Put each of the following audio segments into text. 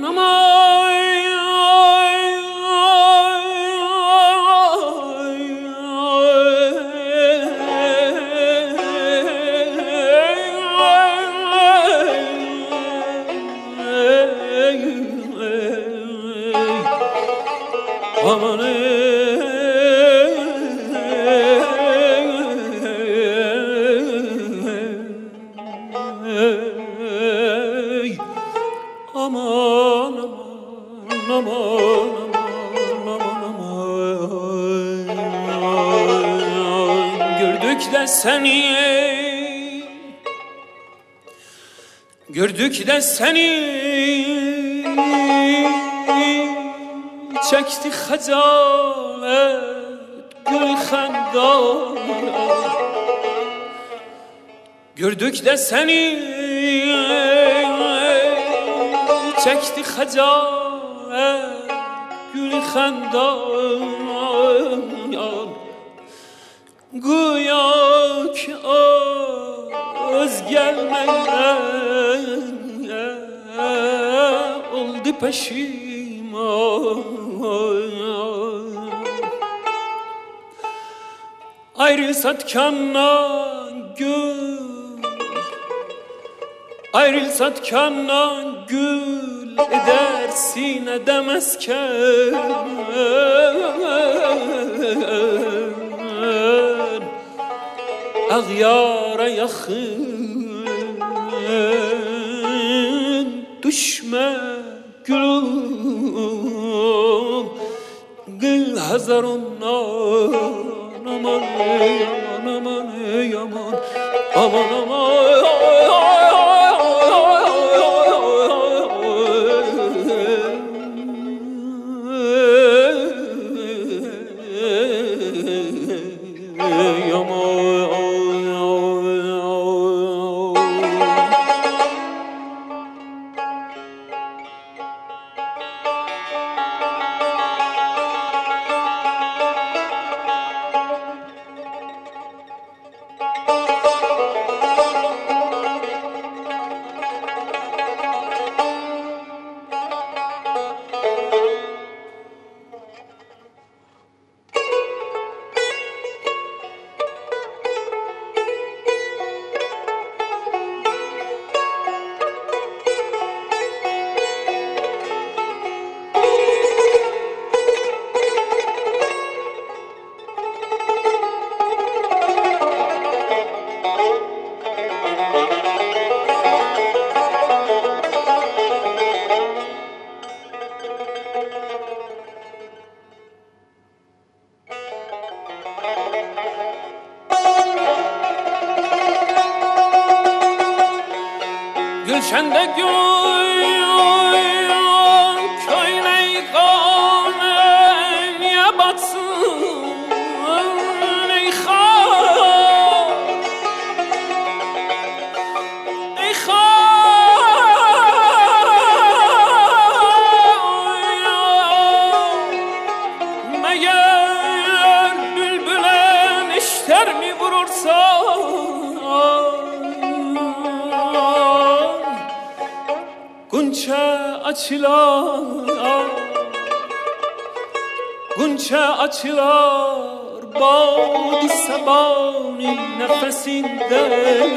Gördük de seni çekti hacalet gül xandan. Gördük de seni çekti hacalet gül xandan. Güya ki öz gelmeyen oldu peşiman. Ayrılsat kandan gül, ayrılsat kandan gül edersin edemezken. Ağyara yakın düşme gülüm, gül hazarundan. Aman aman aman aman aman aman. Gülşende gül köyle kaneye batsın ey xar, ey xar. Meğer bülbüle neşter mi vurursa Gunça açılar, gunça açılar badi sabani nefesinde.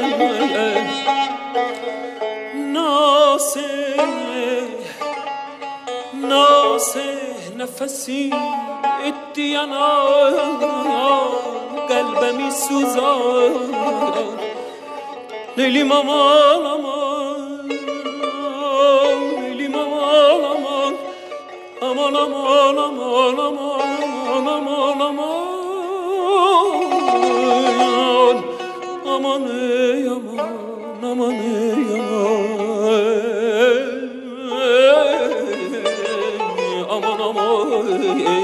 Nasih nefesi etti yanar, kalbimi suzar. Leylim aman aman, Leylim aman aman, aman aman aman aman aman aman, aman ey aman, aman ey aman, aman aman ey.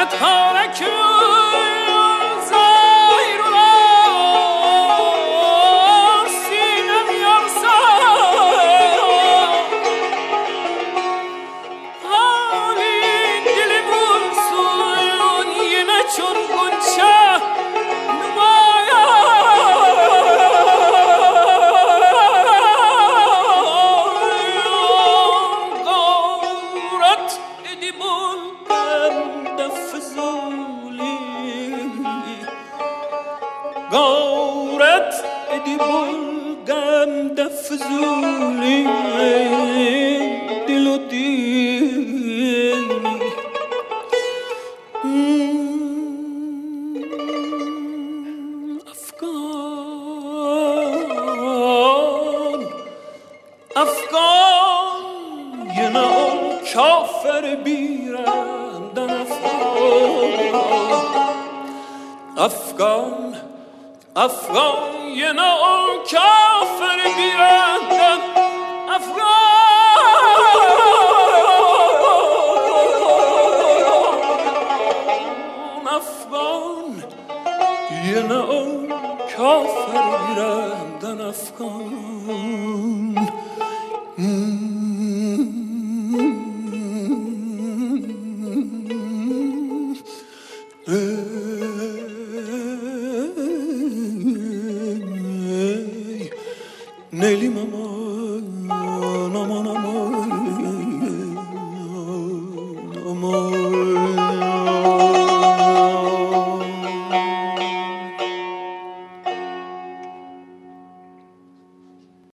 غارت ادی بلگم دفزولی دل و دینی افغان افغان یه نه کافر بیرندن افغان افغان یه نه کافر بیرندن افغان یه نه کافر بیرندن افغان